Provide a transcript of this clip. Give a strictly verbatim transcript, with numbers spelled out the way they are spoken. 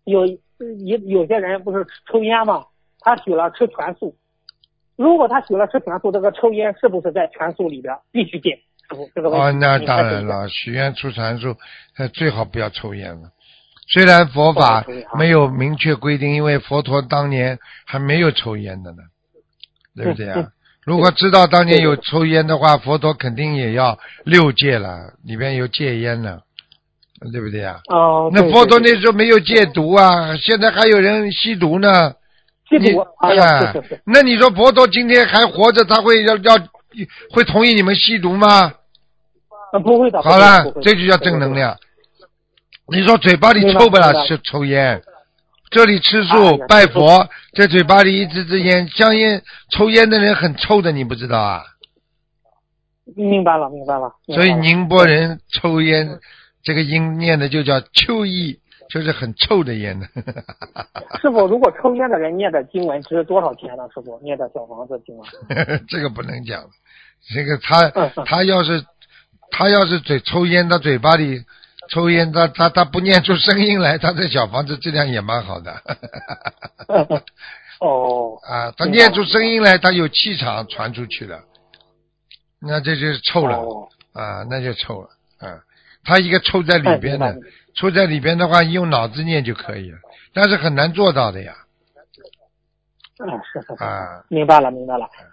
有有有些人不是抽烟吗？他许了吃全素，如果他许了吃全素，这个抽烟是不是在全素里边必须戒？师傅，这个问题。 哦，那当然了，许愿出全素，呃，最好不要抽烟了。虽然佛法没有明确规定，因为佛陀当年还没有抽烟的呢，对不对啊？如果知道当年有抽烟的话，佛陀肯定也要六戒了，里边有戒烟了，对不对啊？ 哦， 那佛陀那时候没有戒毒啊，现在还有人吸毒呢。 吸毒哎呀，是是是。那你说佛陀今天还活着，他会要要会同意你们吸毒吗？ 呃，不会的。 好了，这就叫正能量。你说嘴巴里臭不啦？是抽烟，这里吃素拜佛，在嘴巴里一直支烟，香烟抽烟的人很臭的，你不知道啊？ 明白了，明白了。 所以宁波人抽烟，这个音念的就叫秋意，就是很臭的烟的。 师傅，如果抽烟的人念的经文值多少钱呢？师傅，念的小房子经文。 这个不能讲，这个他他要是他要是嘴抽烟，他嘴巴里抽烟，他他他不念出声音来，他这小房子质量也蛮好的。 哦。 啊，他念出声音来，他有气场传出去了，那这就是臭了。哦、啊，那就臭了。啊，他一个臭在里边的，臭在里边的话，用脑子念就可以了，但是很难做到的呀。 嗯，是是是。 啊， 明白了，明白了。